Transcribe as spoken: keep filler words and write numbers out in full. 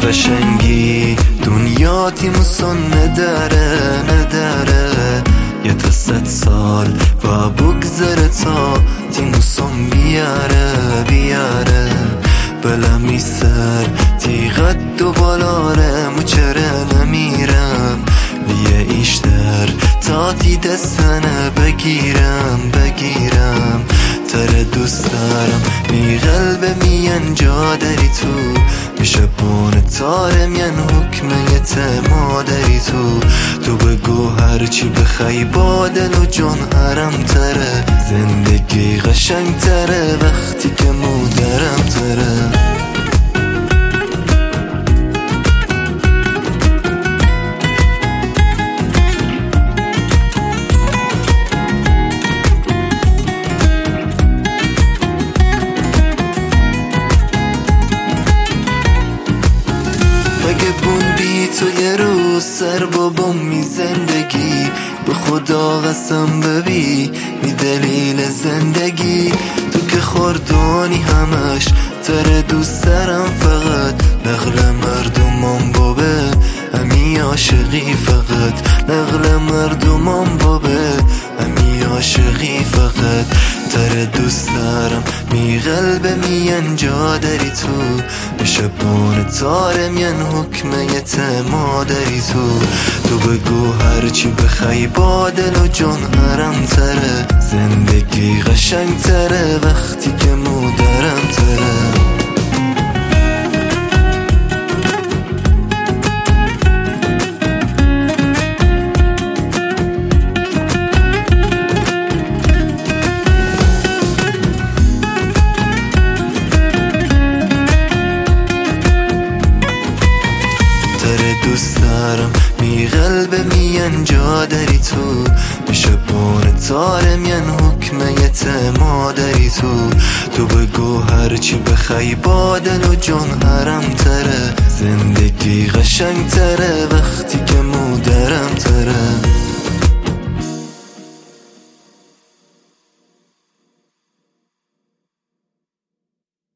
قشنگی دنیاتی مسون نداره نداره یه تا ست سال و بگذره تا تیموسون بیاره بیاره بلمی سر تیغت دو بالاره مچره نمیرم لیه ایشتر تا تی دستنه بگیرم بگیرم تره دوست دارم می قلب مین جا داری تو میشه بونه تاره مین حکمه یت مادری تو تو بگو هرچی بخوای با دل و جان حرم تره زندگی قشنگ تره وقتی که مادرم تره اگه بوندی تو یه روز سر بابام می زندگی به خدا قسم ببی می دلیل زندگی تو که خوردانی همش تره دوست دارم فقط نقل مردمان بابه همی عاشقی فقط نقل مردمان بابه همی عاشقی فقط تره دوست دارم می قلب مین جا داری تو میشه بونه تاره مین حکمه یت مادری تو تو بگو هرچی بخوای با دل و جان حرم تره زندگی قشنگ تره وقتی که مادرم تره دوست دارم می قلب مین جا داری تو میشه بونه تاره مین حکمه یت مادری تو تو بگو هرچی بخوای با دل و جان حرم تره زندگی قشنگ تره وقتی